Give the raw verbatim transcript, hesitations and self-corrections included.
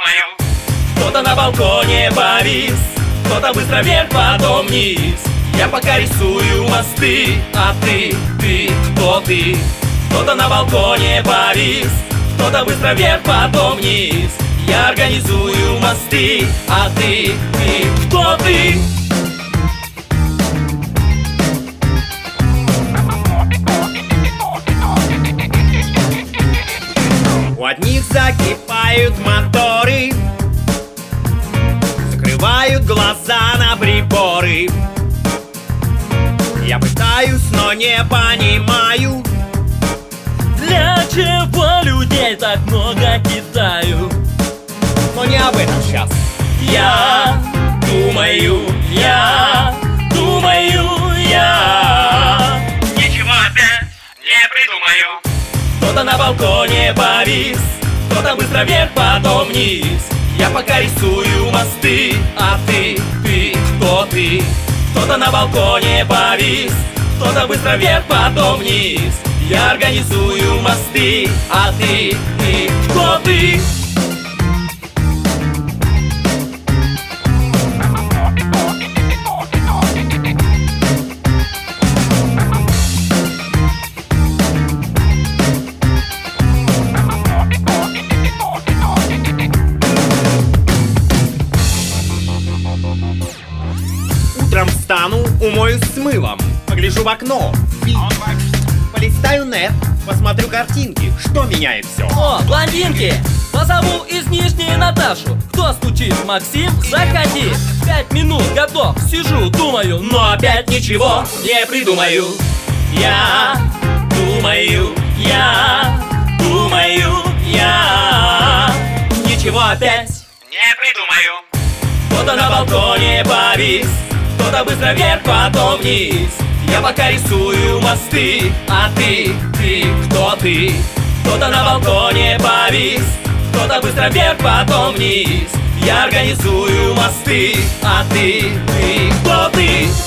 придумаю. Кто-то на балконе повис, кто-то быстро вверх, потом вниз. Я пока рисую мосты, а ты, ты, кто ты? Кто-то на балконе повис, кто-то быстро вверх, потом вниз. Я организую мосты, а ты, ты, кто ты? У одних закипают моторы, закрывают глаза на приборы. Я пытаюсь, но не понимаю, Для чего людей так много кидаю? но не об этом сейчас. Я думаю, я думаю, я Ничего опять не придумаю. Кто-то на балконе повис, кто-то быстро вверх, потом вниз. Я пока рисую мосты, а ты, ты, кто ты? Кто-то на балконе повис, кто-то быстро вверх, потом вниз. Я организую мосты, а ты, ты, кто ты? Утром встану, умоюсь с мылом, погляжу в окно, фильм, полистаю нет, посмотрю картинки, что меняет все. О, блондинки! Позову из Нижней Наташу. Кто стучит? Максим, заходи. Пять минут готов, сижу, думаю, но опять ничего не придумаю. Я думаю, я думаю, я ничего опять Не придумаю. Кто-то на балконе повис, кто-то быстро вверх, потом вниз. Я пока рисую мосты, а ты, ты, кто ты? Кто-то на балконе повис, кто-то быстро вверх, потом вниз. Я организую мосты, а ты, ты, кто ты?